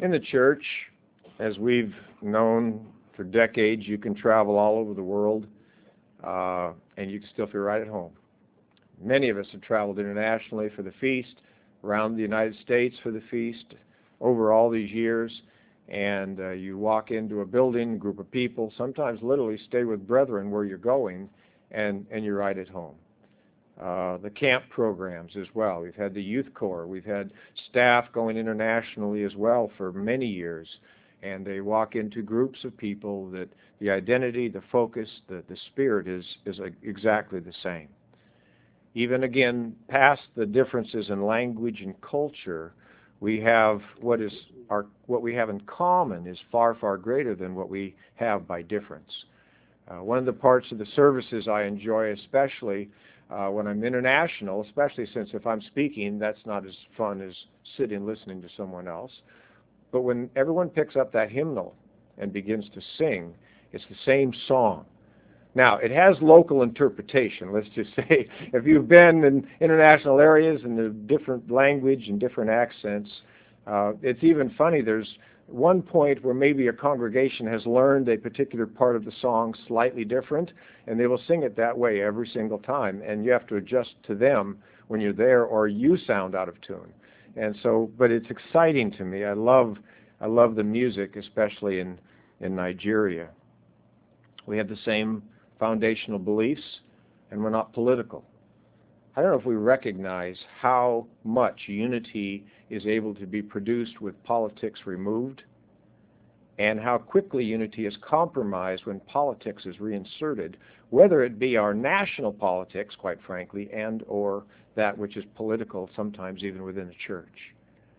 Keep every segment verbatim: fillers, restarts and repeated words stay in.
In the church, as we've known for decades, you can travel all over the world, uh, and you can still feel right at home. Many of us have traveled internationally for the feast, around the United States for the feast, over all these years, and uh, you walk into a building, a group of people, sometimes literally stay with brethren where you're going, and, and you're right at home. Uh, the camp programs as well. We've had the youth corps. We've had staff going internationally as well for many years, and they walk into groups of people that the identity, the focus, the, the spirit is, is exactly the same. Even again, past the differences in language and culture, we have what is our what we have in common is far, far greater than what we have by difference. Uh, one of the parts of the services I enjoy especially uh, when I'm international, especially since if I'm speaking, that's not as fun as sitting listening to someone else. But when everyone picks up that hymnal and begins to sing, it's the same song. Now, it has local interpretation. Let's just say, if you've been in international areas and there's different language and different accents, uh, it's even funny. There's one point where maybe a congregation has learned a particular part of the song slightly different, and they will sing it that way every single time, and you have to adjust to them when you're there, or you sound out of tune. And so, but it's exciting to me. I love, I love the music, especially in in Nigeria. We have the same foundational beliefs, and we're not political. I don't know if we recognize how much unity is able to be produced with politics removed, and how quickly unity is compromised when politics is reinserted, whether it be our national politics, quite frankly, and or that which is political, sometimes even within the church.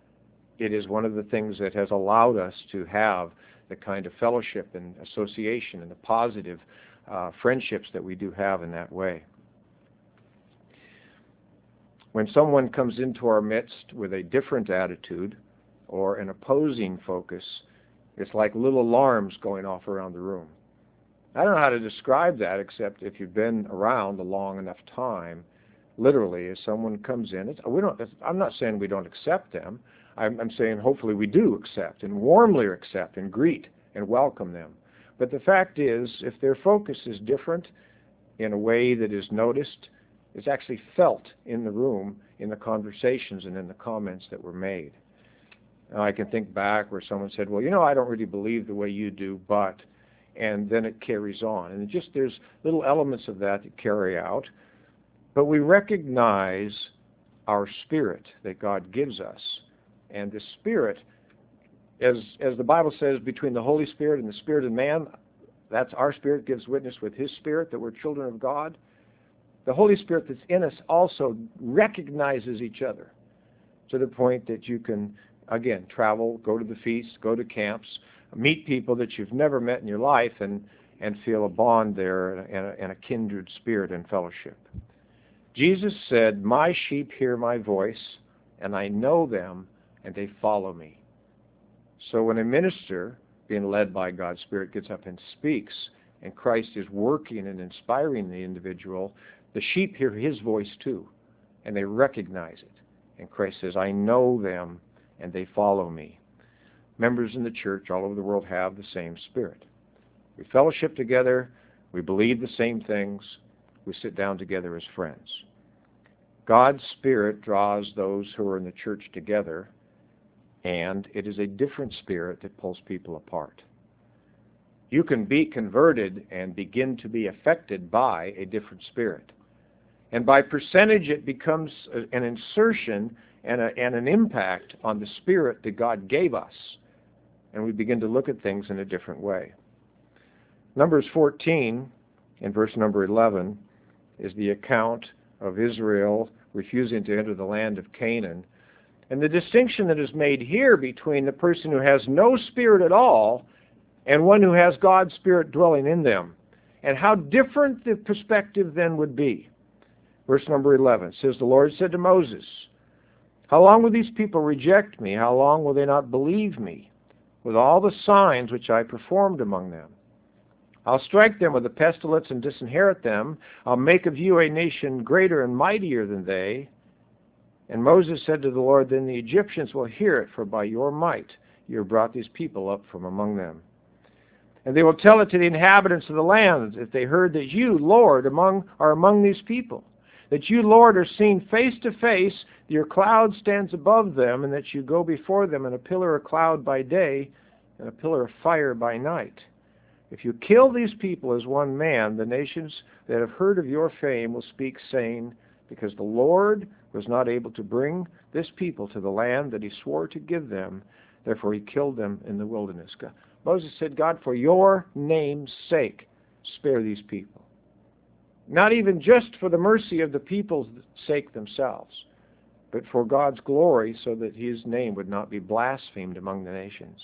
It is one of the things that has allowed us to have the kind of fellowship and association and the positive Uh, friendships that we do have in that way. When someone comes into our midst with a different attitude or an opposing focus, it's like little alarms going off around the room. I don't know how to describe that, except if you've been around a long enough time. Literally, as someone comes in, it's, we don't. It's, I'm not saying we don't accept them. I'm, I'm saying hopefully we do accept and warmly accept and greet and welcome them. But the fact is, if their focus is different in a way that is noticed, it's actually felt in the room, in the conversations and in the comments that were made. Now, I can think back where someone said, well, you know, I don't really believe the way you do, but, and then it carries on. And it just there's little elements of that that carry out. But we recognize our spirit that God gives us. And the spirit, As as the Bible says, between the Holy Spirit and the Spirit of man, that's our spirit gives witness with his spirit that we're children of God. The Holy Spirit that's in us also recognizes each other to the point that you can, again, travel, go to the feasts, go to camps, meet people that you've never met in your life, and, and feel a bond there and a, and a kindred spirit and fellowship. Jesus said, "My sheep hear my voice, and I know them, and they follow me." So when a minister, being led by God's Spirit, gets up and speaks, and Christ is working and inspiring the individual, the sheep hear his voice too, and they recognize it. And Christ says, "I know them, and they follow me." Members in the church all over the world have the same spirit. We fellowship together, we believe the same things, we sit down together as friends. God's Spirit draws those who are in the church together, and it is a different spirit that pulls people apart. You can be converted and begin to be affected by a different spirit. And by percentage, it becomes an insertion and, a, and an impact on the spirit that God gave us. And we begin to look at things in a different way. Numbers fourteen, in verse number eleven, is the account of Israel refusing to enter the land of Canaan. And the distinction that is made here between the person who has no spirit at all and one who has God's Spirit dwelling in them, and how different the perspective then would be. Verse number eleven says, "The Lord said to Moses, how long will these people reject me? How long will they not believe me with all the signs which I performed among them? I'll strike them with a pestilence and disinherit them. I'll make of you a nation greater and mightier than they." And Moses said to the Lord, "Then the Egyptians will hear it, for by your might you have brought these people up from among them. And they will tell it to the inhabitants of the land, if they heard that you, Lord, among are among these people, that you, Lord, are seen face to face, that your cloud stands above them, and that you go before them in a pillar of cloud by day and a pillar of fire by night. If you kill these people as one man, the nations that have heard of your fame will speak, saying, because the Lord was not able to bring this people to the land that he swore to give them, therefore he killed them in the wilderness. God, Moses said, God, for your name's sake, spare these people. Not even just for the mercy of the people's sake themselves, but for God's glory, so that his name would not be blasphemed among the nations.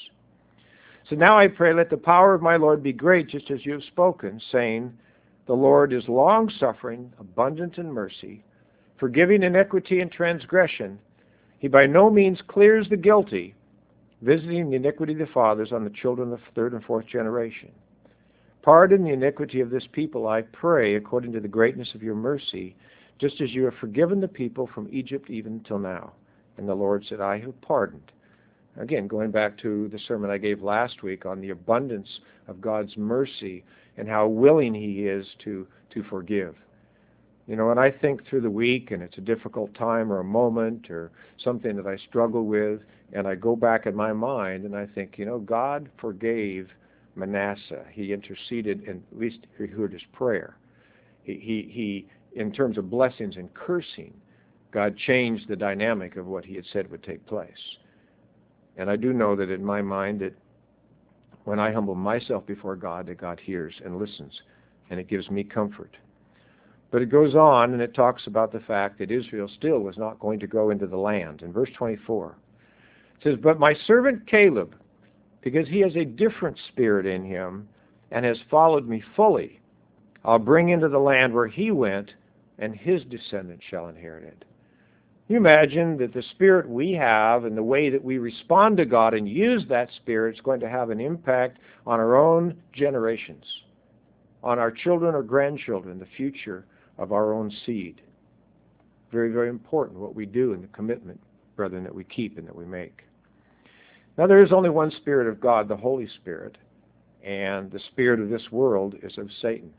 So now I pray, let the power of my Lord be great, just as you have spoken, saying, the Lord is long-suffering, abundant in mercy, forgiving iniquity and transgression. He by no means clears the guilty, visiting the iniquity of the fathers on the children of the third and fourth generation. Pardon the iniquity of this people, I pray, according to the greatness of your mercy, just as you have forgiven the people from Egypt even until now. And the Lord said, I have pardoned. Again, going back to the sermon I gave last week on the abundance of God's mercy and how willing he is to, to forgive. You know, when I think through the week and it's a difficult time or a moment or something that I struggle with, and I go back in my mind and I think, you know, God forgave Manasseh. He interceded, and at least he heard his prayer. He, he, he, in terms of blessings and cursing, God changed the dynamic of what he had said would take place. And I do know that in my mind that when I humble myself before God, that God hears and listens, and it gives me comfort. But it goes on, and it talks about the fact that Israel still was not going to go into the land. In verse twenty-four, it says, but my servant Caleb, because he has a different spirit in him and has followed me fully, I'll bring into the land where he went, and his descendants shall inherit it. Can you imagine that the spirit we have and the way that we respond to God and use that spirit is going to have an impact on our own generations, on our children or grandchildren, the future of our own seed. Very, very important what we do and the commitment, brethren, that we keep and that we make. Now there is only one Spirit of God, the Holy Spirit, and the spirit of this world is of Satan.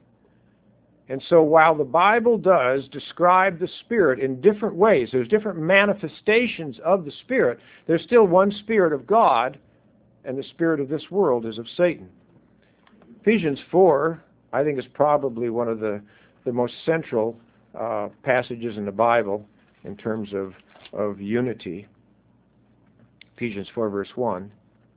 And so while the Bible does describe the Spirit in different ways, there's different manifestations of the Spirit, there's still one Spirit of God, and the spirit of this world is of Satan. Ephesians four, I think, is probably one of the, the most central uh, passages in the Bible in terms of, of unity. Ephesians four, verse one.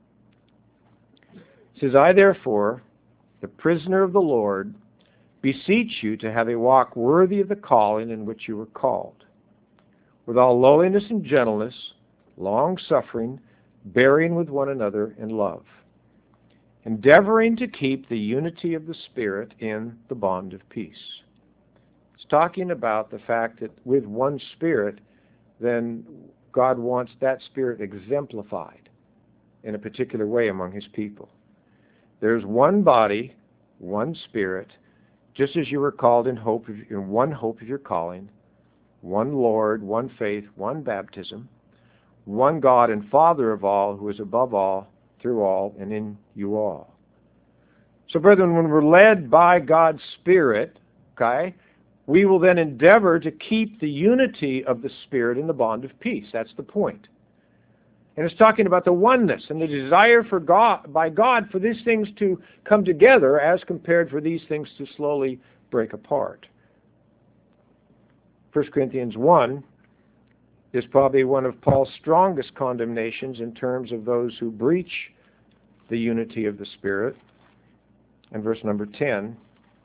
It says, I therefore, the prisoner of the Lord, beseech you to have a walk worthy of the calling in which you were called, with all lowliness and gentleness, long-suffering, bearing with one another in love, endeavoring to keep the unity of the Spirit in the bond of peace. It's talking about the fact that with one Spirit, then God wants that Spirit exemplified in a particular way among his people. There's one body, one Spirit, just as you were called in hope of, in one hope of your calling, one Lord, one faith, one baptism, one God and Father of all, who is above all, through all, and in you all. So, brethren, when we're led by God's Spirit, okay, we will then endeavor to keep the unity of the Spirit in the bond of peace. That's the point. And it's talking about the oneness and the desire for God, by God for these things to come together as compared for these things to slowly break apart. First Corinthians one is probably one of Paul's strongest condemnations in terms of those who breach the unity of the Spirit. And verse number ten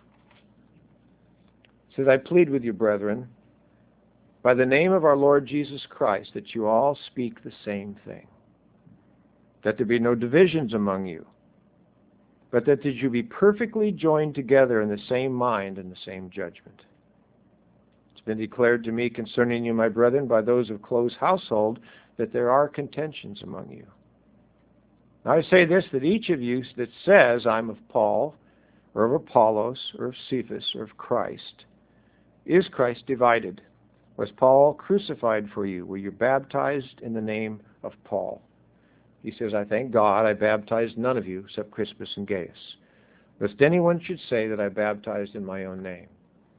says, I plead with you, brethren, by the name of our Lord Jesus Christ, that you all speak the same thing, that there be no divisions among you, but that you be perfectly joined together in the same mind and the same judgment. It's been declared to me concerning you, my brethren, by those of close household, that there are contentions among you. Now I say this, that each of you that says, I'm of Paul, or of Apollos, or of Cephas, or of Christ, is Christ divided? Was Paul crucified for you? Were you baptized in the name of Paul? He says, I thank God I baptized none of you except Crispus and Gaius, lest anyone should say that I baptized in my own name.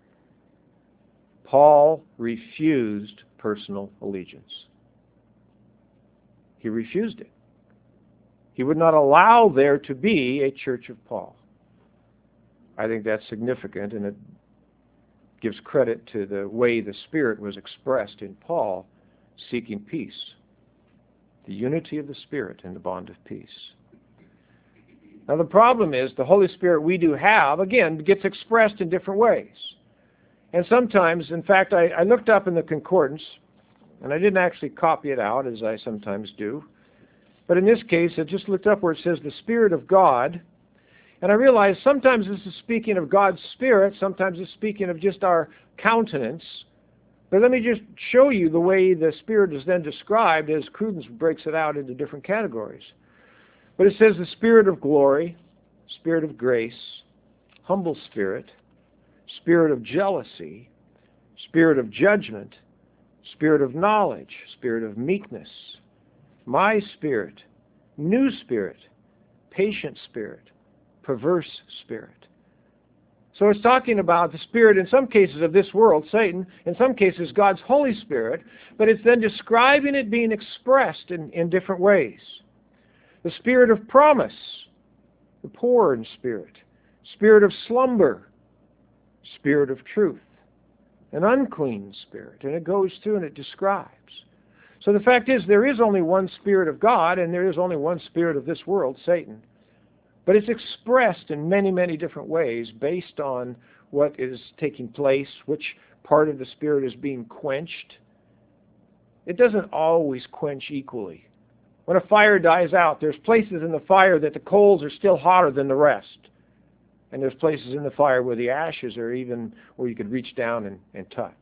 Paul refused personal allegiance. He refused it. He would not allow there to be a church of Paul. I think that's significant, and it gives credit to the way the Spirit was expressed in Paul seeking peace. The unity of the Spirit in the bond of peace. Now the problem is the Holy Spirit we do have, again, gets expressed in different ways. And sometimes, in fact, I, I looked up in the concordance, and I didn't actually copy it out, as I sometimes do. But in this case, I just looked up where it says the Spirit of God, and I realized sometimes this is speaking of God's Spirit, sometimes it's speaking of just our countenance. But let me just show you the way the Spirit is then described as Crudence breaks it out into different categories. But it says the Spirit of glory, Spirit of grace, humble spirit, Spirit of jealousy, Spirit of judgment, Spirit of knowledge, Spirit of meekness, my spirit, new spirit, patient spirit, perverse spirit. So it's talking about the spirit in some cases of this world, Satan, in some cases God's Holy Spirit, but it's then describing it being expressed in, in different ways. The spirit of promise, the poor in spirit, spirit of slumber, spirit of truth, an unclean spirit, and it goes through and it describes. So the fact is there is only one Spirit of God and there is only one spirit of this world, Satan. But it's expressed in many, many different ways based on what is taking place, which part of the Spirit is being quenched. It doesn't always quench equally. When a fire dies out, there's places in the fire that the coals are still hotter than the rest. And there's places in the fire where the ashes are even where you could reach down and, and touch.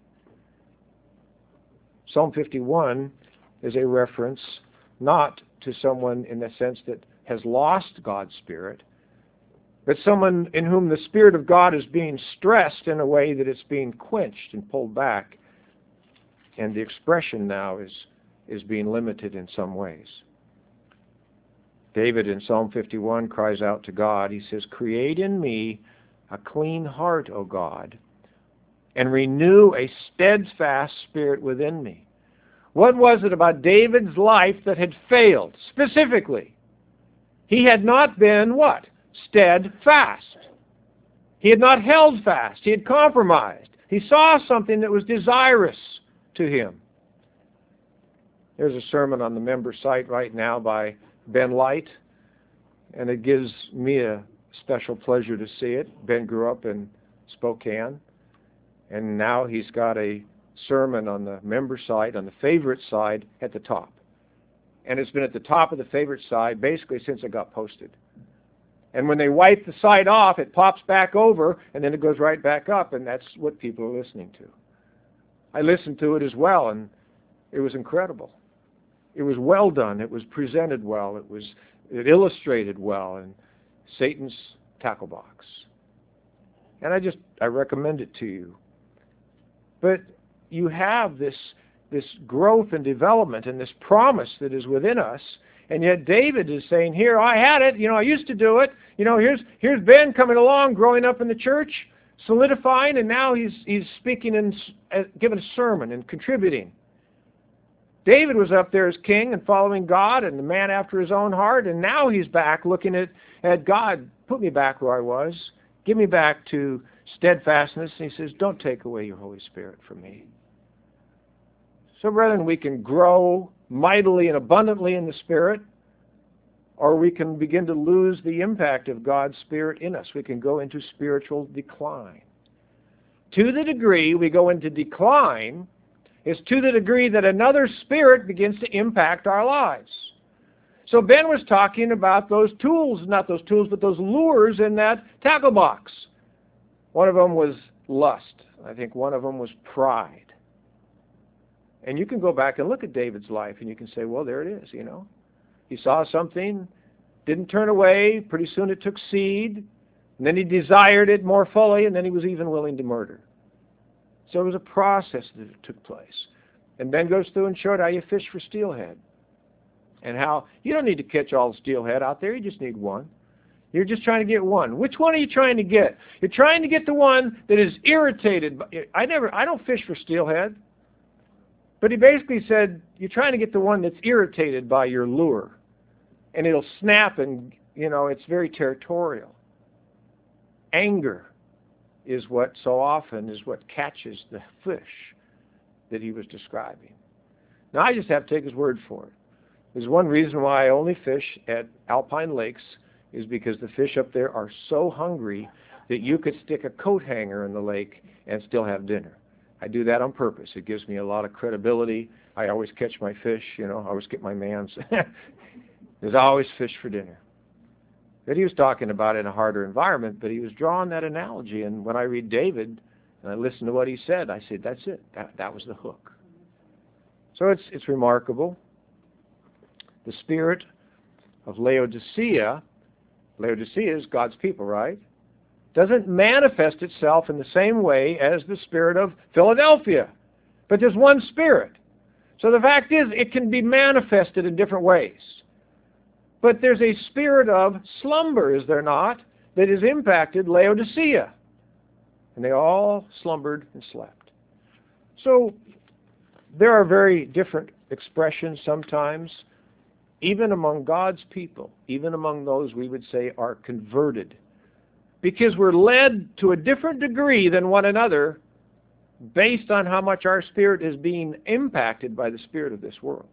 Psalm fifty-one is a reference not to someone in the sense that has lost God's Spirit, but someone in whom the Spirit of God is being stressed in a way that it's being quenched and pulled back. And the expression now is, is being limited in some ways. David in Psalm fifty-one cries out to God. He says, create in me a clean heart, O God, and renew a steadfast spirit within me. What was it about David's life that had failed? Specifically, he had not been what? Steadfast. He had not held fast. He had compromised. He saw something that was desirous to him. There's a sermon on the member site right now by Ben Light, and it gives me a special pleasure to see it. Ben grew up in Spokane, and now he's got a sermon on the member site, on the favorite side at the top. And it's been at the top of the favorite side basically since it got posted. And when they wipe the site off, it pops back over, and then it goes right back up, and that's what people are listening to. I listened to it as well, and it was incredible. It was well done. It was presented well. It was it illustrated well, and Satan's tackle box. And I just, I recommend it to you. But you have this, this growth and development and this promise that is within us, and yet David is saying, here, I had it, you know, I used to do it, you know, here's here's Ben coming along, growing up in the church, solidifying, and now he's he's speaking and uh, giving a sermon and contributing. David was up there as king and following God and the man after his own heart, and now he's back looking at, at God, put me back where I was, give me back to steadfastness, and he says, don't take away your Holy Spirit from me. So brethren, we can grow mightily and abundantly in the Spirit, or we can begin to lose the impact of God's Spirit in us. We can go into spiritual decline. To the degree we go into decline is to the degree that another spirit begins to impact our lives. So Ben was talking about those tools, not those tools, but those lures in that tackle box. One of them was lust. I think one of them was pride. And you can go back and look at David's life and you can say, well, there it is, you know. He saw something, didn't turn away, pretty soon it took seed, and then he desired it more fully, and then he was even willing to murder. So it was a process that took place. And Ben goes through and showed how you fish for steelhead. and how you don't need to catch all the steelhead out there. You just need one. You're just trying to get one. Which one are you trying to get? You're trying to get the one that is irritated. By, I never, I don't fish for steelhead. But he basically said, you're trying to get the one that's irritated by your lure. And it'll snap and, you know, it's very territorial. Anger is what so often is what catches the fish that he was describing. Now, I just have to take his word for it. There's one reason why I only fish at alpine lakes is because the fish up there are so hungry that you could stick a coat hanger in the lake and still have dinner. I do that on purpose. It gives me a lot of credibility. I always catch my fish, you know, I always get my man's. There's always fish for dinner. But he was talking about in a harder environment, but he was drawing that analogy. And when I read David and I listen to what he said, I said, that's it. That, that was the hook. So it's, it's remarkable. The spirit of Laodicea, Laodicea is God's people, right? Doesn't manifest itself in the same way as the spirit of Philadelphia. But there's one spirit. So the fact is, it can be manifested in different ways. But there's a spirit of slumber, is there not, that has impacted Laodicea. And they all slumbered and slept. So there are very different expressions sometimes, even among God's people, even among those we would say are converted, because we're led to a different degree than one another based on how much our spirit is being impacted by the spirit of this world.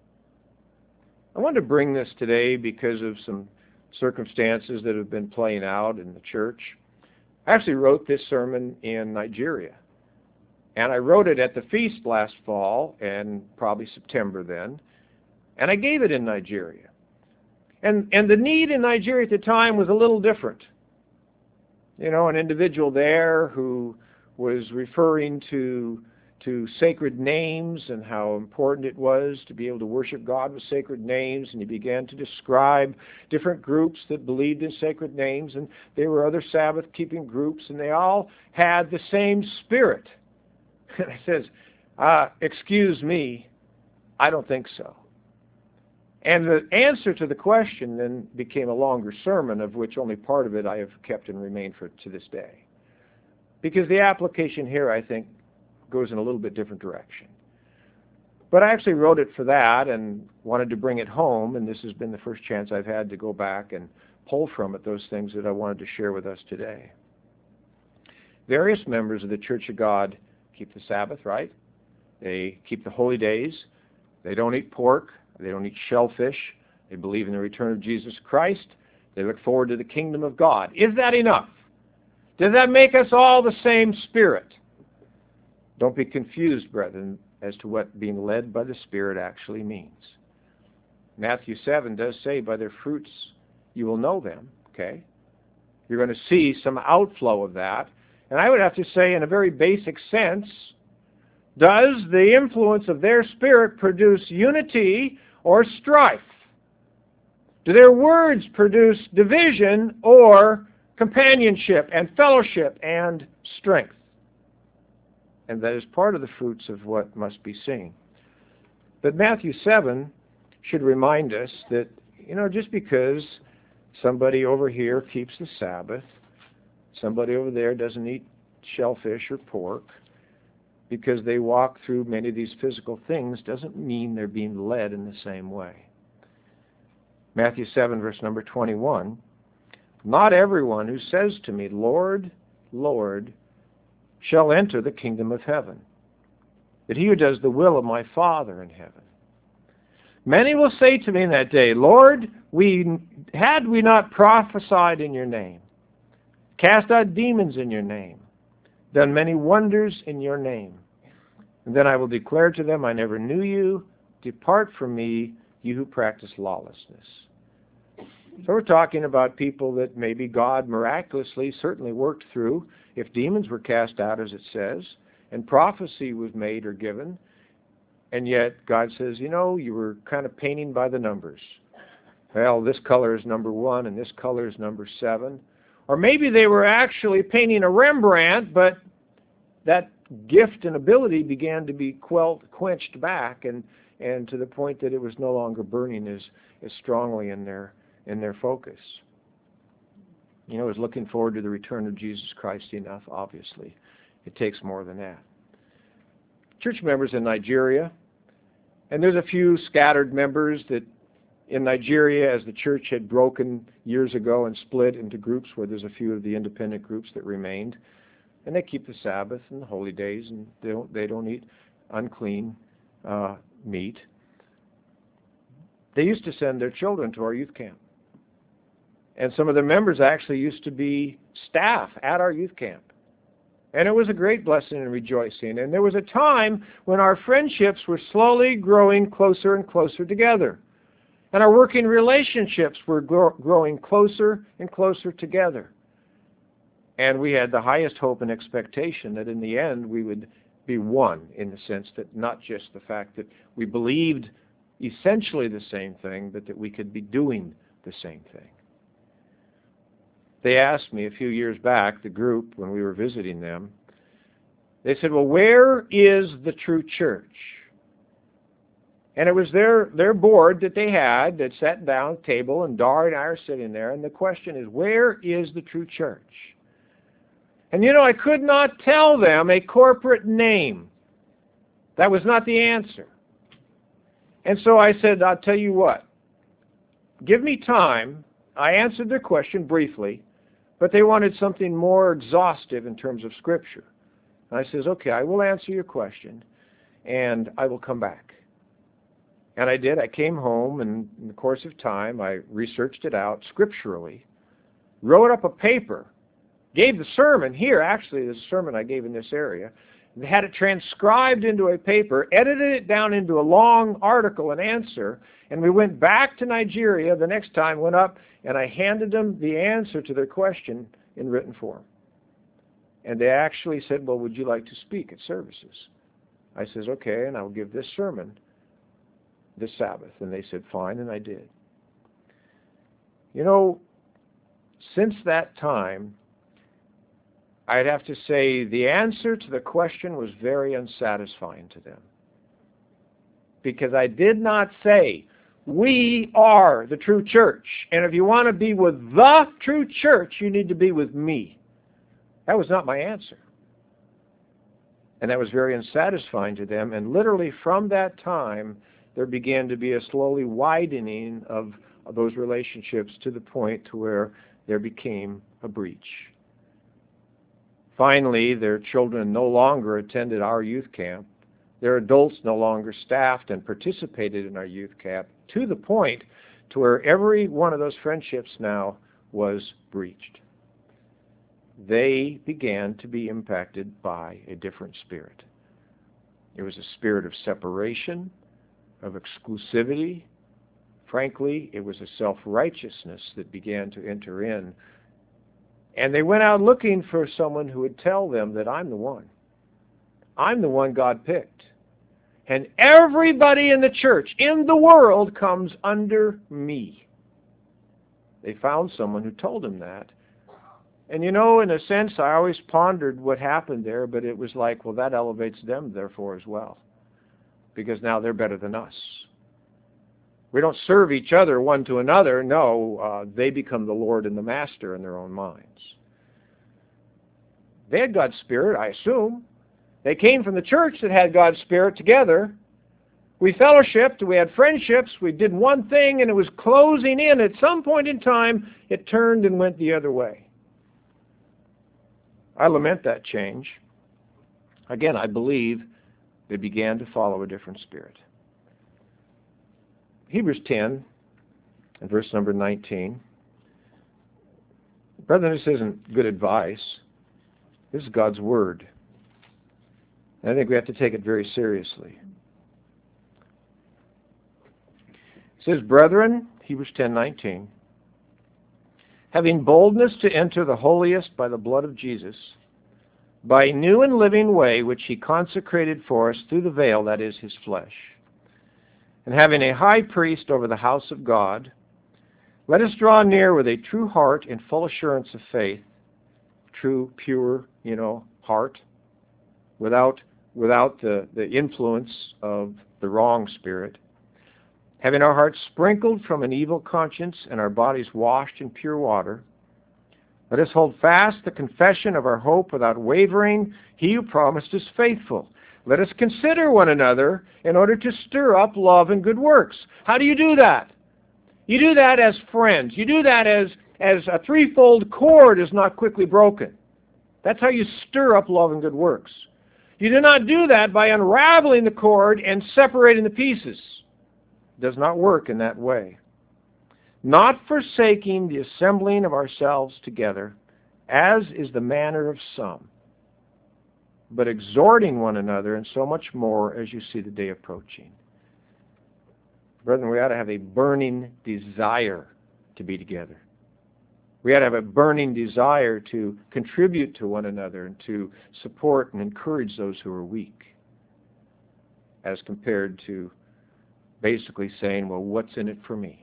I wanted to bring this today because of some circumstances that have been playing out in the church. I actually wrote this sermon in Nigeria, and I wrote it at the feast last fall, and probably September then, and I gave it in Nigeria. And, and the need in Nigeria at the time was a little different. You know, an individual there who was referring to to sacred names and how important it was to be able to worship God with sacred names, and he began to describe different groups that believed in sacred names, and there were other Sabbath-keeping groups, and they all had the same spirit. And I says, uh, excuse me, I don't think so. And the answer to the question then became a longer sermon, of which only part of it I have kept and remained for to this day. Because the application here, I think, goes in a little bit different direction. But I actually wrote it for that and wanted to bring it home, and this has been the first chance I've had to go back and pull from it those things that I wanted to share with us today. Various members of the Church of God keep the Sabbath, right? They keep the holy days. They don't eat pork. They don't eat shellfish. They believe in the return of Jesus Christ. They look forward to the kingdom of God. Is that enough? Does that make us all the same spirit? Don't be confused, brethren, as to what being led by the Spirit actually means. Matthew seven does say, by their fruits you will know them, okay? You're going to see some outflow of that. And I would have to say, in a very basic sense, does the influence of their spirit produce unity or strife? Do their words produce division or companionship and fellowship and strength? And that is part of the fruits of what must be seen. But Matthew seven should remind us that, you know, just because somebody over here keeps the Sabbath, somebody over there doesn't eat shellfish or pork, because they walk through many of these physical things, doesn't mean they're being led in the same way. Matthew seven, verse number twenty-one, not everyone who says to me, Lord, Lord, shall enter the kingdom of heaven, but he who does the will of my Father in heaven. Many will say to me in that day, Lord, we had we not prophesied in your name, cast out demons in your name, done many wonders in your name? And then I will declare to them, I never knew you. Depart from me, you who practice lawlessness. So we're talking about people that maybe God miraculously certainly worked through, if demons were cast out, as it says, and prophecy was made or given, and yet God says, you know, you were kind of painting by the numbers. Well, this color is number one, and this color is number seven. Or maybe they were actually painting a Rembrandt, but that gift and ability began to be quelled, quenched back, and and to the point that it was no longer burning as, as strongly in their in their focus. You know, it was looking forward to the return of Jesus Christ enough, obviously. It takes more than that. Church members in Nigeria, and there's a few scattered members that in Nigeria, as the church had broken years ago and split into groups where there's a few of the independent groups that remained, and they keep the Sabbath and the holy days, and they don't, they don't eat unclean uh, meat. They used to send their children to our youth camp. And some of the members actually used to be staff at our youth camp. And it was a great blessing and rejoicing. And there was a time when our friendships were slowly growing closer and closer together. And our working relationships were grow- growing closer and closer together. And we had the highest hope and expectation that in the end we would be one, in the sense that not just the fact that we believed essentially the same thing, but that we could be doing the same thing. They asked me a few years back, the group, when we were visiting them, they said, well, where is the true church? And it was their, their board that they had that sat down at the table, and Dar and I are sitting there, and the question is, where is the true church? And you know, I could not tell them a corporate name. That was not the answer. And so I said, I'll tell you what, give me time. I answered their question briefly, but they wanted something more exhaustive in terms of Scripture. And I says, okay, I will answer your question, and I will come back. And I did. I came home, and in the course of time, I researched it out scripturally, wrote up a paper, gave the sermon here, actually, the sermon I gave in this area, and had it transcribed into a paper, edited it down into a long article and answer, and we went back to Nigeria the next time, went up, and I handed them the answer to their question in written form. And they actually said, well, would you like to speak at services? I says, okay, and I'll give this sermon this Sabbath. And they said, fine, and I did. You know, since that time, I'd have to say the answer to the question was very unsatisfying to them. Because I did not say, we are the true church. And if you want to be with the true church, you need to be with me. That was not my answer. And that was very unsatisfying to them. And literally from that time, there began to be a slowly widening of, of those relationships to the point to where there became a breach. Finally, their children no longer attended our youth camp. Their adults no longer staffed and participated in our youth camp, to the point to where every one of those friendships now was breached. They began to be impacted by a different spirit. It was a spirit of separation, of exclusivity. Frankly, it was a self-righteousness that began to enter in. And they went out looking for someone who would tell them that I'm the one. I'm the one God picked. And everybody in the church, in the world, comes under me. They found someone who told them that. And you know, in a sense, I always pondered what happened there, but it was like, well, that elevates them, therefore, as well. Because now they're better than us. We don't serve each other one to another. No, uh, they become the Lord and the Master in their own minds. They had God's Spirit, I assume. They came from the church that had God's Spirit together. We fellowshipped, we had friendships, we did one thing, and it was closing in. At some point in time, it turned and went the other way. I lament that change. Again, I believe they began to follow a different spirit. Hebrews ten, and verse number nineteen. Brethren, this isn't good advice. This is God's Word. And I think we have to take it very seriously. It says, Brethren, Hebrews ten nineteen, having boldness to enter the holiest by the blood of Jesus, by a new and living way which he consecrated for us through the veil, that is, his flesh. And having a high priest over the house of God, let us draw near with a true heart and full assurance of faith, true, pure, you know, heart, without without the, the influence of the wrong spirit. Having our hearts sprinkled from an evil conscience and our bodies washed in pure water, let us hold fast the confession of our hope without wavering. He who promised is faithful. Let us consider one another in order to stir up love and good works. How do you do that? You do that as friends. You do that as, as a threefold cord is not quickly broken. That's how you stir up love and good works. You do not do that by unraveling the cord and separating the pieces. It does not work in that way. Not forsaking the assembling of ourselves together, as is the manner of some, but exhorting one another, and so much more as you see the day approaching. Brethren, we ought to have a burning desire to be together. We ought to have a burning desire to contribute to one another and to support and encourage those who are weak, as compared to basically saying, well, what's in it for me?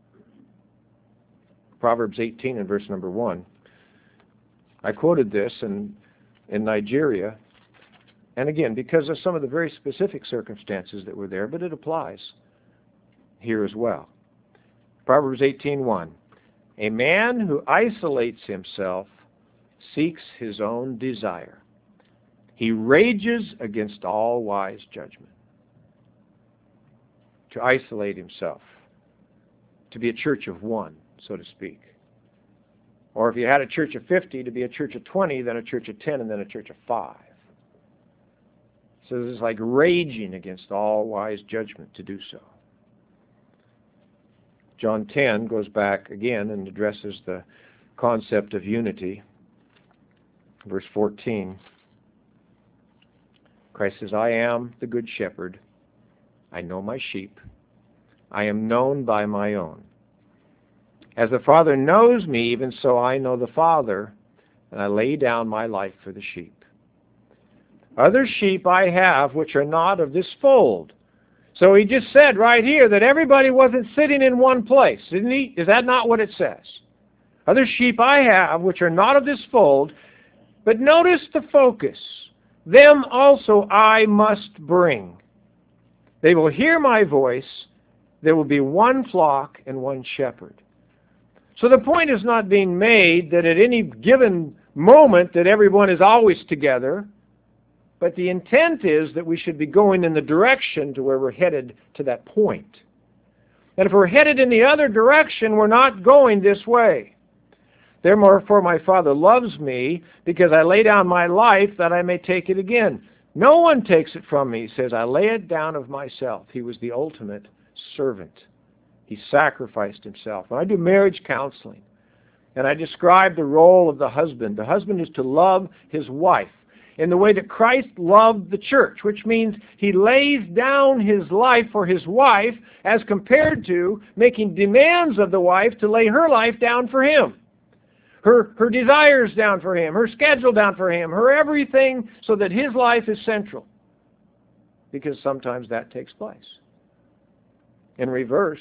Proverbs eighteen and verse number one. I quoted this in, in Nigeria, and again, because of some of the very specific circumstances that were there, but it applies here as well. Proverbs eighteen one. A man who isolates himself seeks his own desire. He rages against all wise judgment. To isolate himself. To be a church of one, so to speak. Or if you had a church of fifty, to be a church of twenty, then a church of ten, and then a church of five. So this is like raging against all wise judgment to do so. John ten goes back again and addresses the concept of unity. Verse fourteen. Christ says, I am the good shepherd. I know my sheep. I am known by my own. As the Father knows me, even so I know the Father, and I lay down my life for the sheep. Other sheep I have which are not of this fold. So he just said right here that everybody wasn't sitting in one place, didn't he? Is that not what it says? Other sheep I have which are not of this fold, but notice the focus. Them also I must bring. They will hear my voice. There will be one flock and one shepherd. So the point is not being made that at any given moment that everyone is always together, but the intent is that we should be going in the direction to where we're headed to that point. And if we're headed in the other direction, we're not going this way. Therefore my Father loves me, because I lay down my life that I may take it again. No one takes it from me. He says, I lay it down of myself. He was the ultimate servant. He sacrificed himself. When I do marriage counseling, and I describe the role of the husband, the husband is to love his wife in the way that Christ loved the church, which means he lays down his life for his wife as compared to making demands of the wife to lay her life down for him. Her, her desires down for him, her schedule down for him, her everything, so that his life is central. Because sometimes that takes place. In reverse,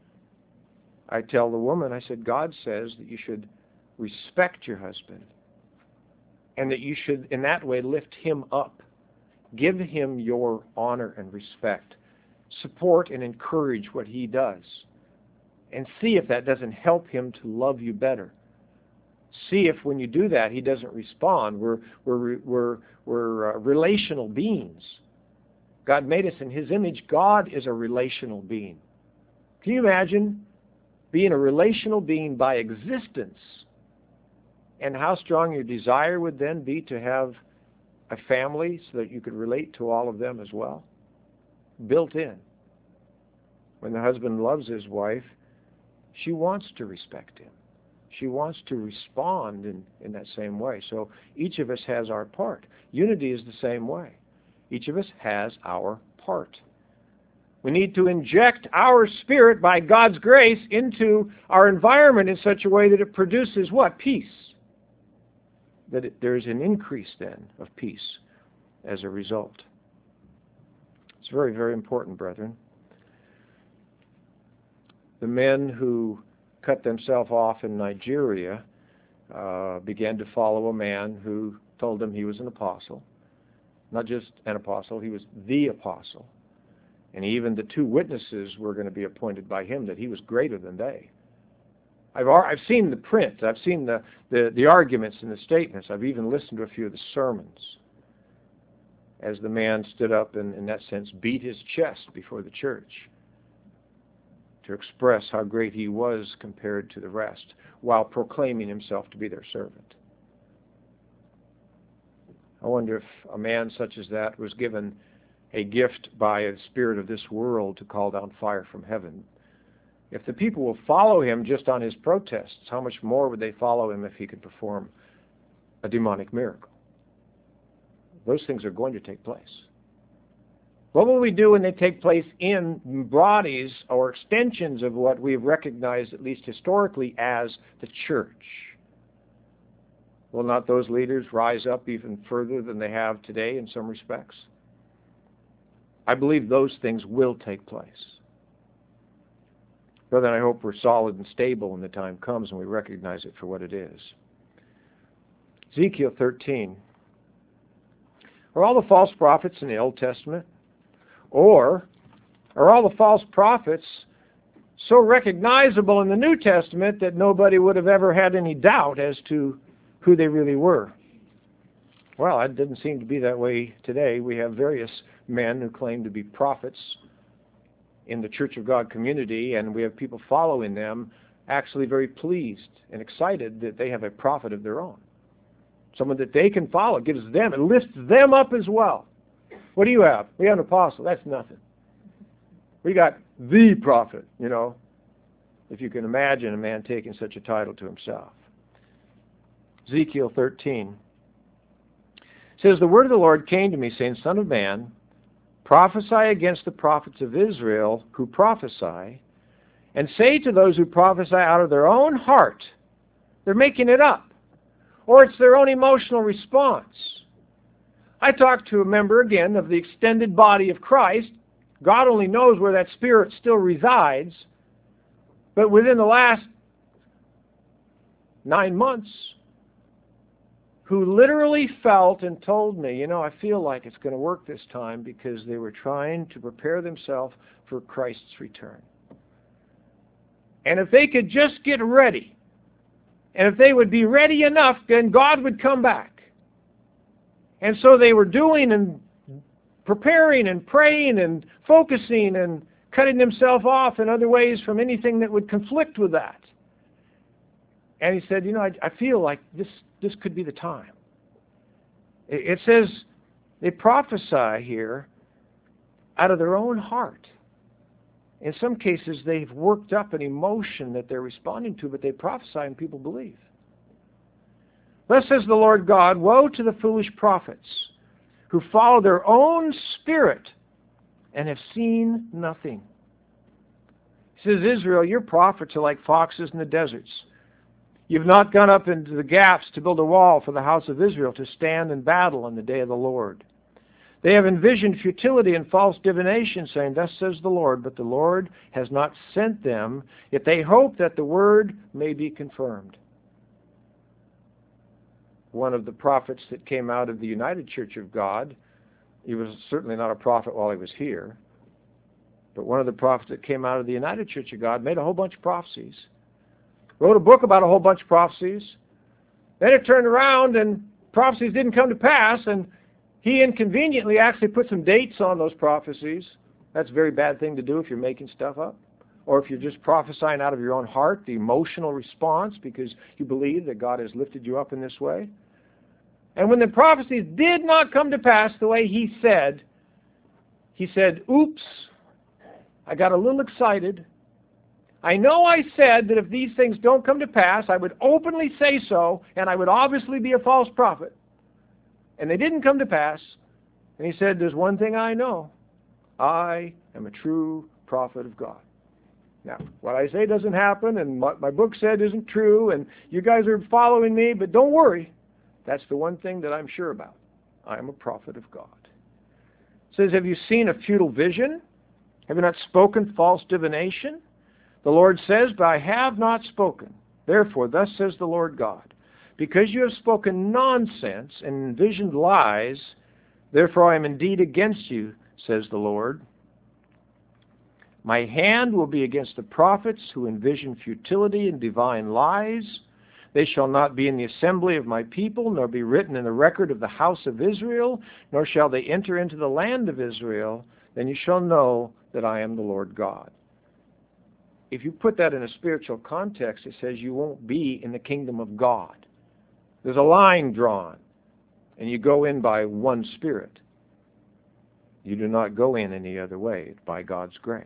I tell the woman, I said, God says that you should respect your husband, and that you should, in that way, lift him up. Give him your honor and respect. Support and encourage what he does. And see if that doesn't help him to love you better. See if when you do that, he doesn't respond. We're, we're, we're, we're uh, relational beings. God made us in his image. God is a relational being. Can you imagine being a relational being by existence, and how strong your desire would then be to have a family so that you could relate to all of them as well? Built in. When the husband loves his wife, she wants to respect him. She wants to respond in, in that same way. So each of us has our part. Unity is the same way. Each of us has our part. We need to inject our spirit by God's grace into our environment in such a way that it produces what? Peace. That it, there's an increase then of peace as a result. It's very, very important, brethren. The men who cut themselves off in Nigeria uh, began to follow a man who told them he was an apostle. Not just an apostle, he was the apostle. And even the two witnesses were going to be appointed by him, that he was greater than they. I've, I've seen the print. I've seen the, the, the arguments and the statements. I've even listened to a few of the sermons as the man stood up and, in that sense, beat his chest before the church to express how great he was compared to the rest, while proclaiming himself to be their servant. I wonder if a man such as that was given a gift by a spirit of this world to call down fire from heaven. If the people will follow him just on his protests, how much more would they follow him if he could perform a demonic miracle? Those things are going to take place. What will we do when they take place in bodies or extensions of what we've recognized, at least historically, as the church? Will not those leaders rise up even further than they have today in some respects? I believe those things will take place. Brother, I hope we're solid and stable when the time comes and we recognize it for what it is. Ezekiel thirteen. Are all the false prophets in the Old Testament? Or are all the false prophets so recognizable in the New Testament that nobody would have ever had any doubt as to who they really were? Well, it doesn't seem to be that way today. We have various men who claim to be prophets in the Church of God community, and we have people following them actually very pleased and excited that they have a prophet of their own. Someone that they can follow, gives them, and lifts them up as well. What do you have? We have an apostle. That's nothing. We got the prophet, you know, if you can imagine a man taking such a title to himself. Ezekiel thirteen says, the word of the Lord came to me, saying, Son of man, prophesy against the prophets of Israel who prophesy, and say to those who prophesy out of their own heart, they're making it up, or it's their own emotional response. I talked to a member, again, of the extended body of Christ. God only knows where that spirit still resides. But within the last nine months, who literally felt and told me, you know, I feel like it's going to work this time, because they were trying to prepare themselves for Christ's return. And if they could just get ready, and if they would be ready enough, then God would come back. And so they were doing and preparing and praying and focusing and cutting themselves off in other ways from anything that would conflict with that. And he said, you know, I, I feel like this, this could be the time. It, it says they prophesy here out of their own heart. In some cases, they've worked up an emotion that they're responding to, but they prophesy and people believe. Thus says the Lord God, woe to the foolish prophets who follow their own spirit and have seen nothing. He says, Israel, your prophets are like foxes in the deserts. You've not gone up into the gaps to build a wall for the house of Israel to stand in battle on the day of the Lord. They have envisioned futility and false divination, saying, thus says the Lord, but the Lord has not sent them, yet they hope that the word may be confirmed. One of the prophets that came out of the United Church of God, he was certainly not a prophet while he was here, but one of the prophets that came out of the United Church of God made a whole bunch of prophecies. Wrote a book about a whole bunch of prophecies. Then it turned around and prophecies didn't come to pass, and he inconveniently actually put some dates on those prophecies. That's a very bad thing to do if you're making stuff up. Or if you're just prophesying out of your own heart, the emotional response because you believe that God has lifted you up in this way. And when the prophecies did not come to pass the way he said, he said, oops, I got a little excited. I know I said that if these things don't come to pass, I would openly say so, and I would obviously be a false prophet. And they didn't come to pass. And he said, there's one thing I know. I am a true prophet of God. Now, what I say doesn't happen, and what my book said isn't true, and you guys are following me, but don't worry. That's the one thing that I'm sure about. I am a prophet of God. It says, have you seen a futile vision? Have you not spoken false divination? The Lord says, but I have not spoken. Therefore, thus says the Lord God, because you have spoken nonsense and envisioned lies, Therefore I am indeed against you, says the Lord. My hand will be against the prophets who envision futility and divine lies. They shall not be in the assembly of my people, nor be written in the record of the house of Israel, nor shall they enter into the land of Israel. Then you shall know that I am the Lord God. If you put that in a spiritual context, it says you won't be in the kingdom of God. There's a line drawn, and you go in by one Spirit. You do not go in any other way, by God's grace.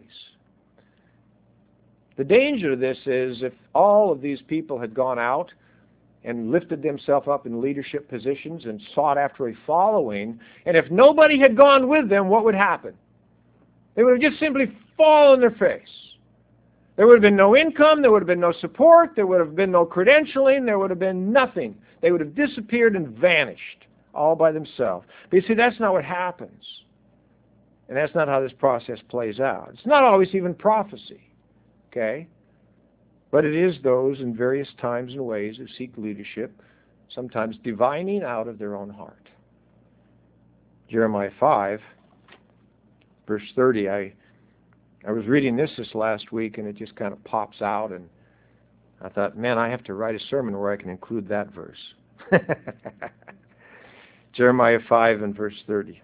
The danger of this is if all of these people had gone out and lifted themselves up in leadership positions and sought after a following, and if nobody had gone with them, what would happen? They would have just simply fallen on their face. There would have been no income, there would have been no support, there would have been no credentialing, there would have been nothing. They would have disappeared and vanished all by themselves. But you see, that's not what happens. And that's not how this process plays out. It's not always even prophecy, okay? But it is those in various times and ways who seek leadership, sometimes divining out of their own heart. Jeremiah five, verse thirty, I, I was reading this this last week, and it just kind of pops out, and I thought, man, I have to write a sermon where I can include that verse. Jeremiah five and verse thirty.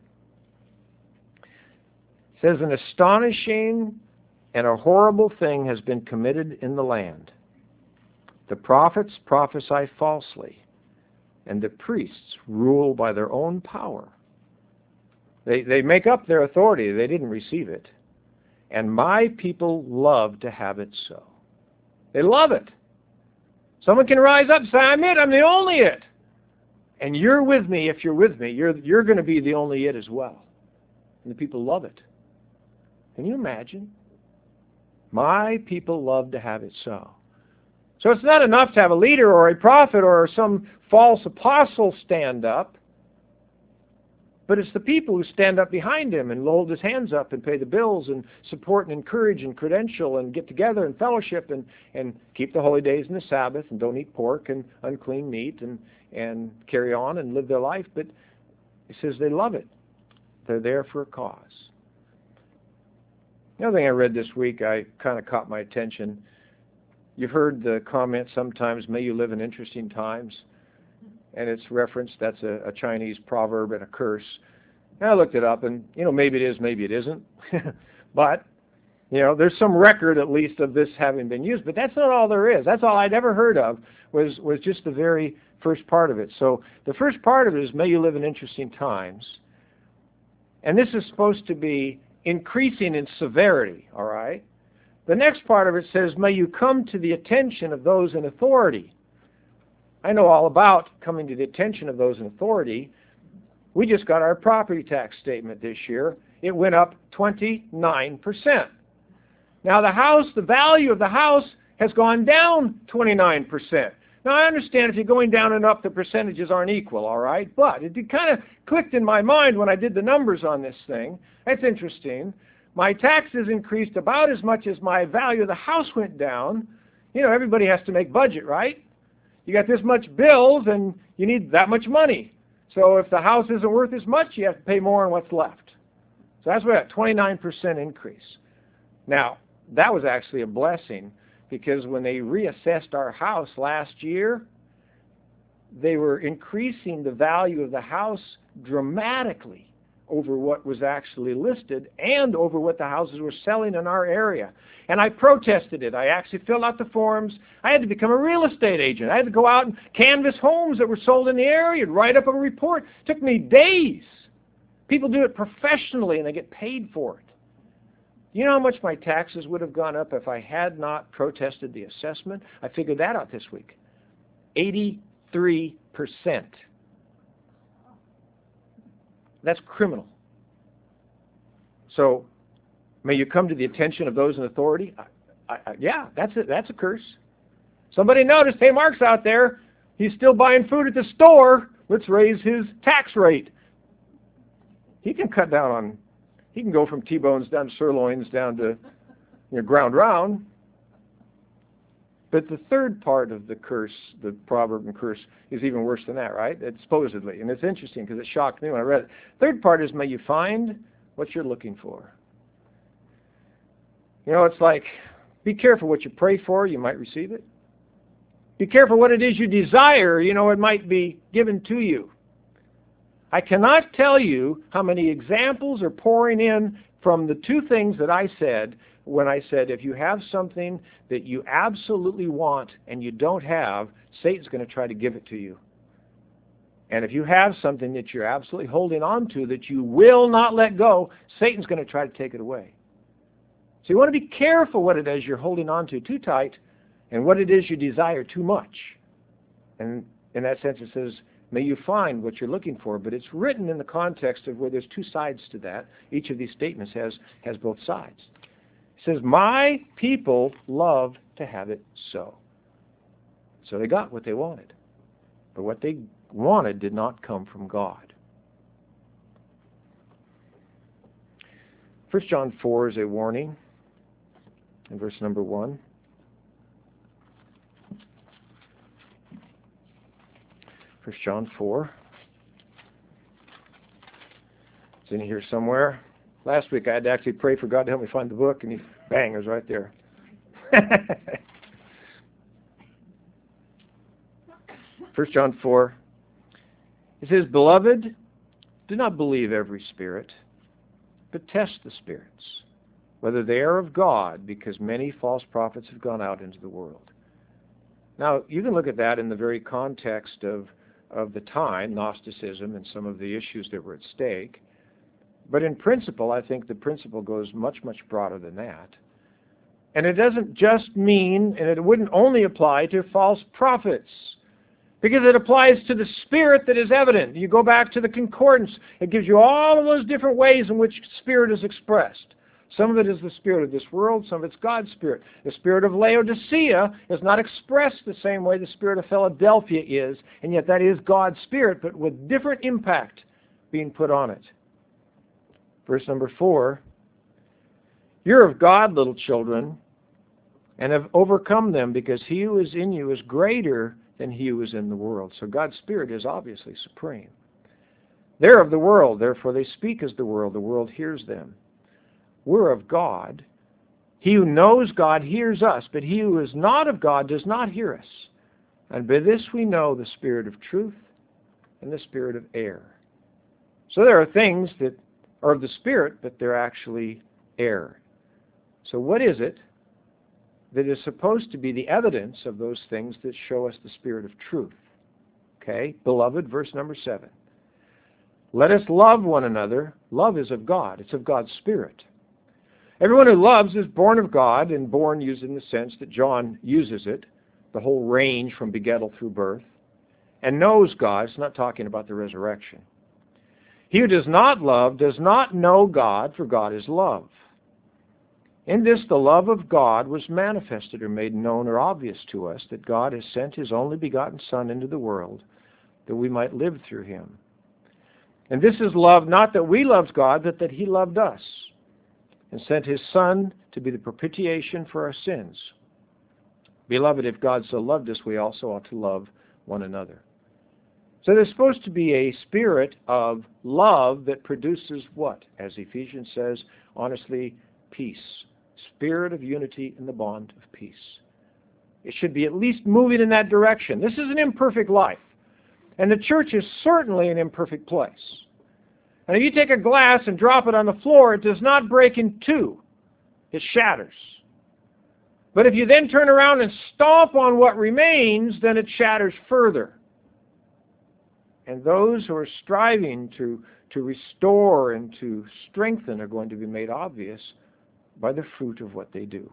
It says, an astonishing and a horrible thing has been committed in the land. The prophets prophesy falsely, and the priests rule by their own power. They, they make up their authority. They didn't receive it. And my people love to have it so. They love it. Someone can rise up and say, I'm it, I'm the only it. And you're with me. If you're with me, you're, you're going to be the only it as well. And the people love it. Can you imagine? My people love to have it so. So it's not enough to have a leader or a prophet or some false apostle stand up, but it's the people who stand up behind him and hold his hands up and pay the bills and support and encourage and credential and get together and fellowship and, and keep the holy days and the Sabbath and don't eat pork and unclean meat and, and carry on and live their life. But it says they love it. They're there for a cause. The other thing I read this week, I kind of caught my attention. You've heard the comment sometimes, may you live in interesting times. And it's referenced, that's a, a Chinese proverb and a curse. And I looked it up, and, you know, maybe it is, maybe it isn't. But, you know, there's some record, at least, of this having been used. But that's not all there is. That's all I'd ever heard of, was, was just the very first part of it. So the first part of it is, may you live in interesting times. And this is supposed to be increasing in severity, all right? The next part of it says, may you come to the attention of those in authority. I know all about coming to the attention of those in authority. We just got our property tax statement this year. It went up twenty-nine percent. Now the house, the value of the house has gone down twenty-nine percent. Now I understand if you're going down and up, the percentages aren't equal, all right? But it kind of clicked in my mind when I did the numbers on this thing. That's interesting. My taxes increased about as much as my value of the house went down. You know, everybody has to make budget, right? You got this much bills and you need that much money. So if the house isn't worth as much, you have to pay more on what's left. So that's what a twenty-nine percent increase. Now, that was actually a blessing because when they reassessed our house last year, they were increasing the value of the house dramatically over what was actually listed and over what the houses were selling in our area. And I protested it. I actually filled out the forms. I had to become a real estate agent. I had to go out and canvass homes that were sold in the area and write up a report. It took me days. People do it professionally and they get paid for it. You know how much my taxes would have gone up if I had not protested the assessment? I figured that out this week. eighty-three percent. That's criminal. So, may you come to the attention of those in authority? I, I, yeah, that's a, that's a curse. Somebody noticed, hey, Mark's out there. He's still buying food at the store. Let's raise his tax rate. He can cut down on, he can go from T-bones down to sirloins down to, you know, ground round. But the third part of the curse, the proverb and curse, is even worse than that, right? It's supposedly. And it's interesting because it shocked me when I read it. Third part is, may you find what you're looking for. You know, it's like, be careful what you pray for, you might receive it. Be careful what it is you desire, you know, it might be given to you. I cannot tell you how many examples are pouring in from the two things that I said when I said, if you have something that you absolutely want and you don't have, Satan's going to try to give it to you. And if you have something that you're absolutely holding on to that you will not let go, Satan's going to try to take it away. So you want to be careful what it is you're holding on to too tight and what it is you desire too much. And in that sense it says, may you find what you're looking for, but it's written in the context of where there's two sides to that. Each of these statements has, has both sides. It says, my people love to have it so. So they got what they wanted. But what they wanted did not come from God. First John four is a warning in verse number one. First John four. It's in here somewhere. Last week I had to actually pray for God to help me find the book, and he, bang, it was right there. First John four. It says, beloved, do not believe every spirit, but test the spirits, whether they are of God, because many false prophets have gone out into the world. Now, you can look at that in the very context of, of the time, Gnosticism, and some of the issues that were at stake. But in principle, I think the principle goes much, much broader than that. And it doesn't just mean, and it wouldn't only apply to false prophets, because it applies to the spirit that is evident. You go back to the concordance. It gives you all of those different ways in which spirit is expressed. Some of it is the spirit of this world, some of it's God's spirit. The spirit of Laodicea is not expressed the same way the spirit of Philadelphia is, and yet that is God's spirit, but with different impact being put on it. Verse number four, you're of God, little children, and have overcome them, because he who is in you is greater than he who is in the world. So God's Spirit is obviously supreme. They're of the world, therefore they speak as the world. The world hears them. We're of God. He who knows God hears us, but he who is not of God does not hear us. And by this we know the spirit of truth and the spirit of error. So there are things that are of the Spirit, but they're actually error. So what is it that is supposed to be the evidence of those things that show us the spirit of truth? Okay, beloved, verse number seven. Let us love one another. Love is of God. It's of God's Spirit. Everyone who loves is born of God, and born used in the sense that John uses it, the whole range from begettal through birth, and knows God. It's not talking about the resurrection. He who does not love does not know God, for God is love. In this, the love of God was manifested or made known or obvious to us, that God has sent his only begotten Son into the world, that we might live through him. And this is love, not that we loved God, but that he loved us, and sent his Son to be the propitiation for our sins. Beloved, if God so loved us, we also ought to love one another. So there's supposed to be a spirit of love that produces what? As Ephesians says, honestly, peace. Spirit of unity in the bond of peace. It should be at least moving in that direction. This is an imperfect life. And the church is certainly an imperfect place. And if you take a glass and drop it on the floor, it does not break in two. It shatters. But if you then turn around and stomp on what remains, then it shatters further. And those who are striving to, to restore and to strengthen are going to be made obvious by the fruit of what they do.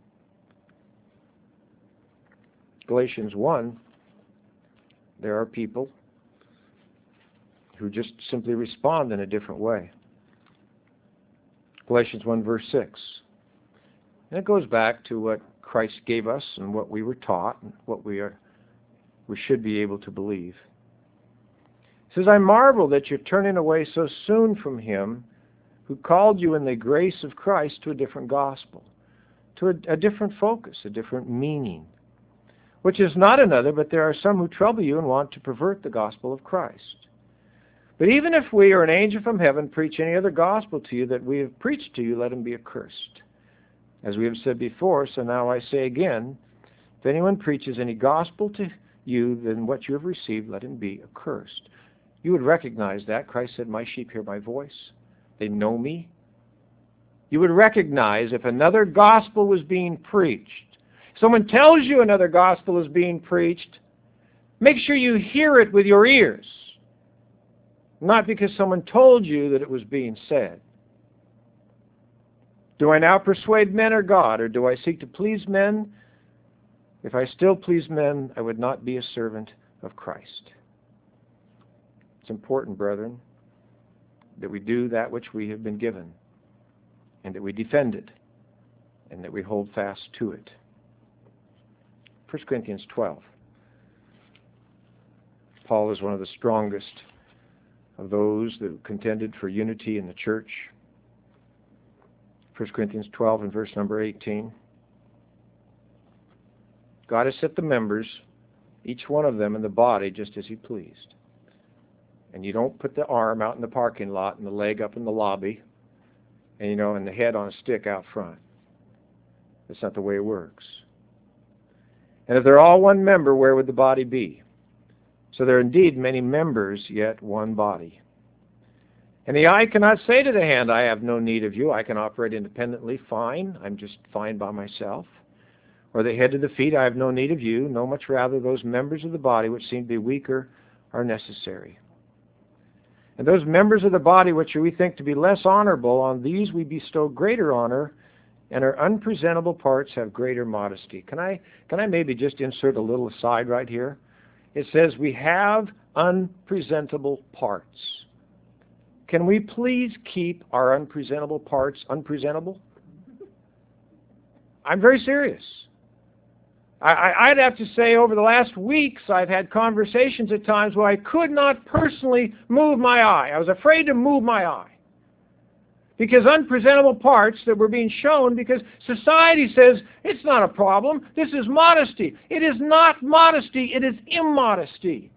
Galatians one, there are people who just simply respond in a different way. Galatians one verse six. And it goes back to what Christ gave us and what we were taught and what we are we should be able to believe. It says, I marvel that you're turning away so soon from him who called you in the grace of Christ to a different gospel, to a, a different focus, a different meaning. which is not another, but there are some who trouble you and want to pervert the gospel of Christ. But even if we or an angel from heaven preach any other gospel to you that we have preached to you, let him be accursed. As we have said before, so now I say again, if anyone preaches any gospel to you than what you have received, let him be accursed. You would recognize that. Christ said, my sheep hear my voice. They know me. You would recognize if another gospel was being preached. Someone tells you another gospel is being preached, make sure you hear it with your ears. Not because someone told you that it was being said. Do I now persuade men or God, or do I seek to please men? If I still please men, I would not be a servant of Christ. It's important, brethren, that we do that which we have been given, and that we defend it, and that we hold fast to it. First Corinthians twelve. Paul is one of the strongest of those that contended for unity in the church. First Corinthians twelve and verse number eighteen. God has set the members, each one of them in the body, just as he pleased. And you don't put the arm out in the parking lot and the leg up in the lobby, and you know, and the head on a stick out front. That's not the way it works. And if they're all one member, where would the body be? So there are indeed many members, yet one body. And the eye cannot say to the hand, I have no need of you. I can operate independently, fine. I'm just fine by myself. Or the head to the feet, I have no need of you. No, much rather those members of the body which seem to be weaker are necessary. And those members of the body which we think to be less honorable, on these we bestow greater honor, and our unpresentable parts have greater modesty. Can I, can I maybe just insert a little aside right here? It says we have unpresentable parts. Can we please keep our unpresentable parts unpresentable? I'm very serious. I, I'd have to say over the last weeks I've had conversations at times where I could not personally move my eye. I was afraid to move my eye. Because unpresentable parts that were being shown, because society says it's not a problem, this is modesty. It is not modesty, it is immodesty.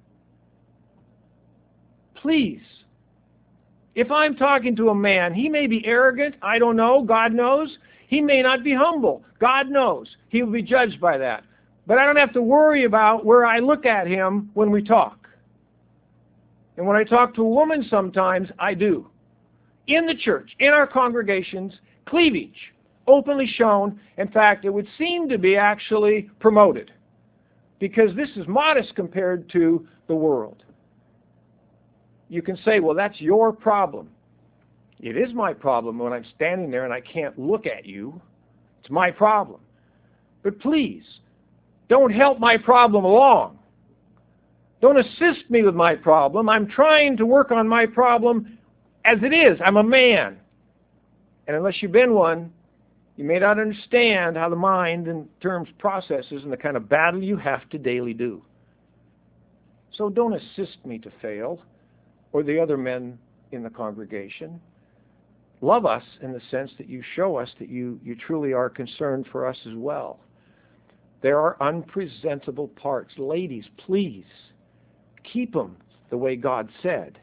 Please, if I'm talking to a man, he may be arrogant, I don't know, God knows. He may not be humble, God knows. He will be judged by that. But I don't have to worry about where I look at him when we talk. And when I talk to a woman sometimes, I do. In the church, in our congregations, cleavage, openly shown. In fact, it would seem to be actually promoted. Because this is modest compared to the world. You can say, well, that's your problem. It is my problem when I'm standing there and I can't look at you. It's my problem. But please, don't help my problem along. Don't assist me with my problem. I'm trying to work on my problem as it is. I'm a man. And unless you've been one, you may not understand how the mind in terms processes and the kind of battle you have to daily do. So don't assist me to fail, or the other men in the congregation. Love us in the sense that you show us that you, you truly are concerned for us as well. There are unpresentable parts. Ladies, please, keep them the way God said.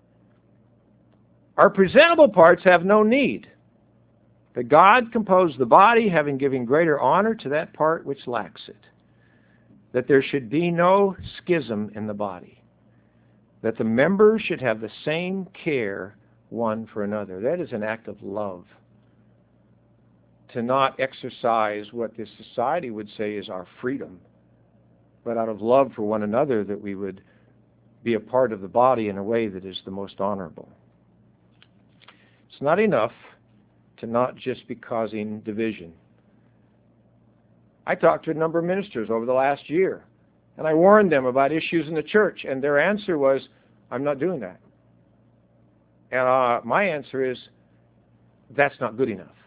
Our presentable parts have no need. But God composed the body, having given greater honor to that part which lacks it. That there should be no schism in the body. That the members should have the same care one for another. That is an act of love. To not exercise what this society would say is our freedom, but out of love for one another, that we would be a part of the body in a way that is the most honorable. It's not enough to not just be causing division. I talked to a number of ministers over the last year, and I warned them about issues in the church, and their answer was, I'm not doing that. And uh, my answer is, that's not good enough.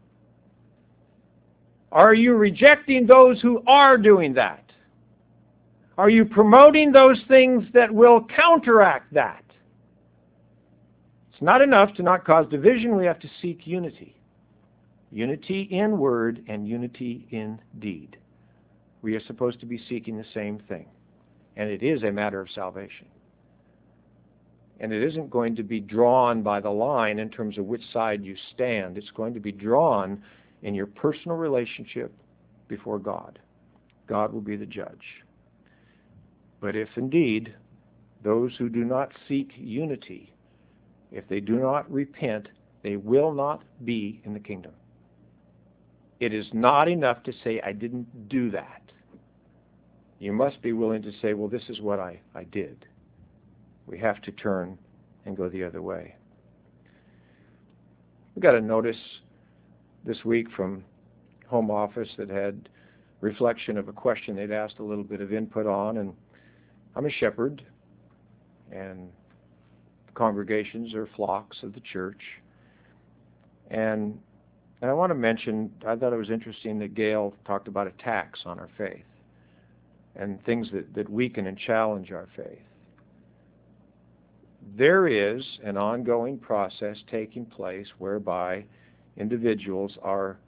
Are you rejecting those who are doing that? Are you promoting those things that will counteract that? It's not enough to not cause division. We have to seek unity. Unity in word and unity in deed. we are supposed to be seeking the same thing. And it is a matter of salvation. And it isn't going to be drawn by the line in terms of which side you stand. It's going to be drawn in your personal relationship before God. God will be the judge. But if indeed those who do not seek unity, if they do not repent, they will not be in the kingdom. It is not enough to say, I didn't do that. You must be willing to say, well, this is what I, I did. We have to turn and go the other way. We got a notice this week from Home Office that had reflection of a question they'd asked a little bit of input on, and I'm a shepherd, and congregations are flocks of the church. And, and I want to mention, I thought it was interesting that Gail talked about attacks on our faith and things that, that weaken and challenge our faith. There is an ongoing process taking place whereby individuals are,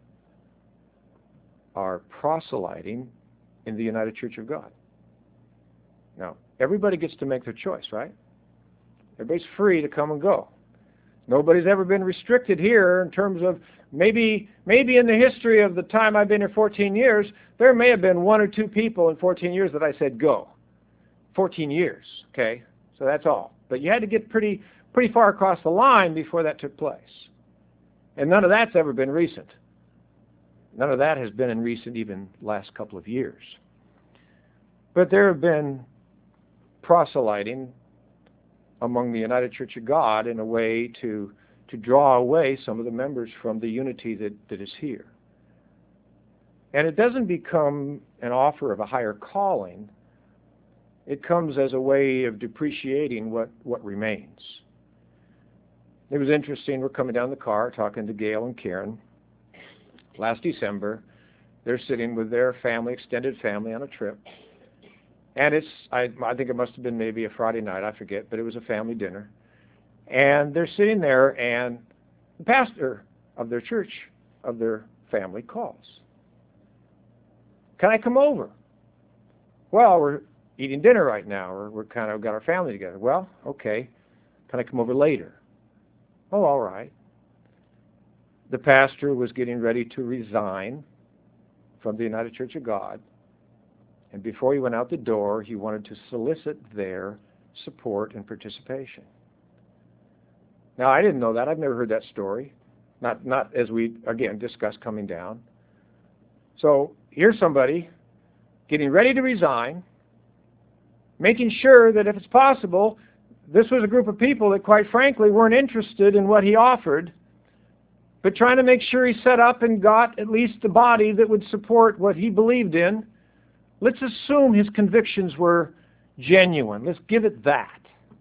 are proselyting in the United Church of God. Now, everybody gets to make their choice, right? Everybody's free to come and go. Nobody's ever been restricted here in terms of maybe maybe in the history of the time I've been here fourteen years, there may have been one or two people in fourteen years that I said go. fourteen years, okay? So that's all. But you had to get pretty pretty far across the line before that took place. And none of that's ever been recent. None of that has been in recent, even last couple of years. But there have been proselyting among the United Church of God in a way to, to draw away some of the members from the unity that, that is here. And it doesn't become an offer of a higher calling. It comes as a way of depreciating what, what remains. It was interesting, we're coming down the car talking to Gail and Karen. Last December, they're sitting with their family, extended family, on a trip. And it's, I, I think it must have been maybe a Friday night, I forget, but it was a family dinner. And they're sitting there, and the pastor of their church, of their family, calls. Can I come over? Well, we're eating dinner right now, or we're kind of got our family together. Well, okay. Can I come over later? Oh, all right. The pastor was getting ready to resign from the United Church of God. And before he went out the door, he wanted to solicit their support and participation. Now, I didn't know that. I've never heard that story. Not, not as we, again, discussed coming down. So here's somebody getting ready to resign, making sure that if it's possible, this was a group of people that, quite frankly, weren't interested in what he offered, but trying to make sure he set up and got at least the body that would support what he believed in. Let's assume his convictions were genuine. Let's give it that.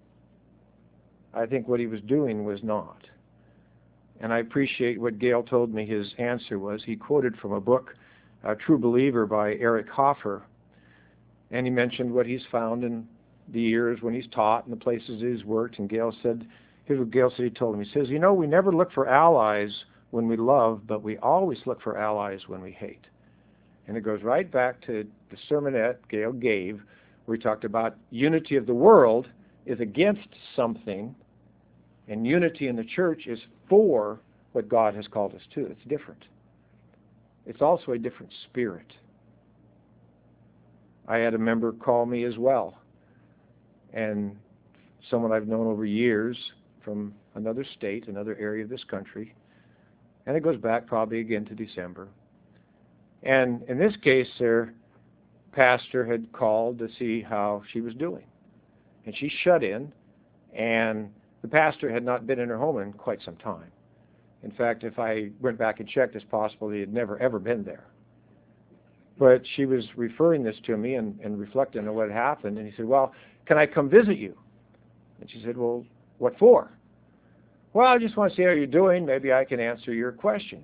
I think what he was doing was not. And I appreciate what Gail told me his answer was. He quoted from a book, A True Believer by Eric Hoffer. And he mentioned what he's found in the years when he's taught and the places he's worked. And Gail said, here's what Gail said he told him. He says, you know, we never look for allies when we love, but we always look for allies when we hate. And it goes right back to the sermonette Gail gave, where he talked about unity of the world is against something, and unity in the church is for what God has called us to. It's different. It's also a different spirit. I had a member call me as well, and someone I've known over years from another state, another area of this country, and it goes back probably again to December. And in this case, their pastor had called to see how she was doing. And she shut in, and the pastor had not been in her home in quite some time. In fact, if I went back and checked, it's possible he had never, ever been there. But she was referring this to me and, and reflecting on what had happened. And he said, well, can I come visit you? And she said, well, what for? Well, I just want to see how you're doing. Maybe I can answer your questions.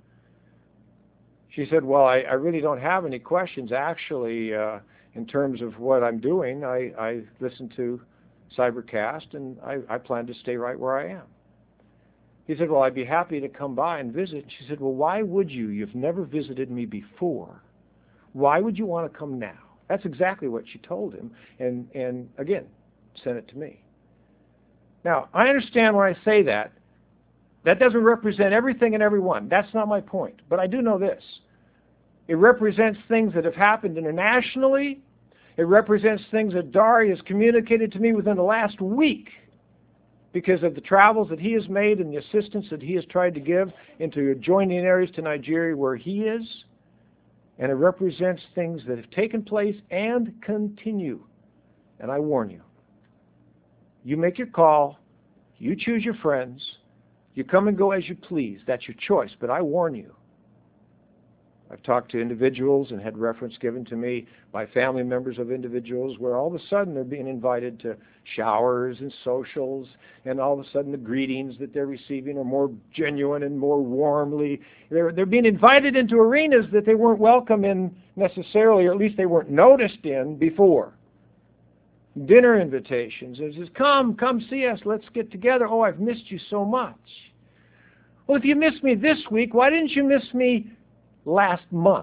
She said, well, I, I really don't have any questions. Actually, uh, in terms of what I'm doing, I, I listen to Cybercast, and I, I plan to stay right where I am. He said, well, I'd be happy to come by and visit. She said, well, why would you? You've never visited me before. Why would you want to come now? That's exactly what she told him, and, and again, sent it to me. Now, I understand when I say that, that doesn't represent everything and everyone. That's not my point. But I do know this. It represents things that have happened internationally. It represents things that Dari has communicated to me within the last week because of the travels that he has made and the assistance that he has tried to give into adjoining areas to Nigeria where he is. And it represents things that have taken place and continue. And I warn you, you make your call, you choose your friends, you come and go as you please. That's your choice, but I warn you. I've talked to individuals and had reference given to me by family members of individuals where all of a sudden they're being invited to showers and socials, and all of a sudden the greetings that they're receiving are more genuine and more warmly. They're, they're being invited into arenas that they weren't welcome in necessarily, or at least they weren't noticed in before. Dinner invitations. It says, come, come see us, let's get together. Oh, I've missed you so much. Well, if you missed me this week, why didn't you miss me last month?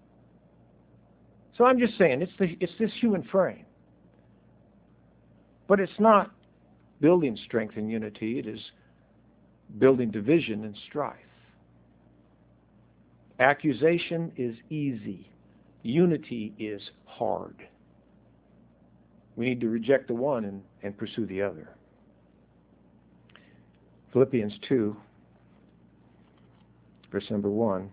So I'm just saying, it's, the, it's this human frame. But it's not building strength and unity. It is building division and strife. Accusation is easy. Unity is hard. We need to reject the one and, and pursue the other. Philippians two, verse number one.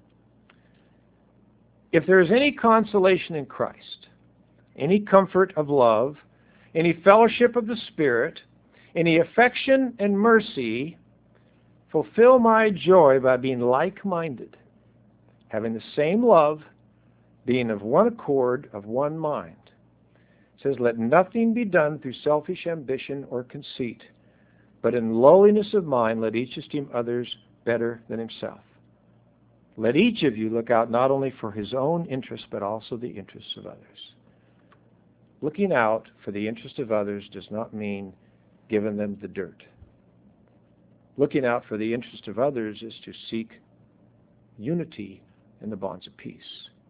If there is any consolation in Christ, any comfort of love, any fellowship of the Spirit, any affection and mercy, fulfill my joy by being like-minded, having the same love, being of one accord, of one mind. It says, let nothing be done through selfish ambition or conceit, but in lowliness of mind let each esteem others better than himself. Let each of you look out not only for his own interests, but also the interests of others. Looking out for the interest of others does not mean giving them the dirt. Looking out for the interest of others is to seek unity in the bonds of peace.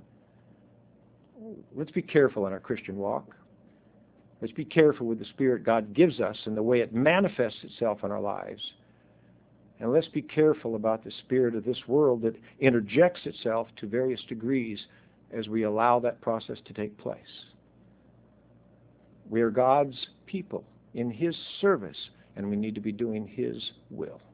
Let's be careful in our Christian walk. Let's be careful with the Spirit God gives us and the way it manifests itself in our lives. And let's be careful about the spirit of this world that interjects itself to various degrees as we allow that process to take place. We are God's people in His service, and we need to be doing His will.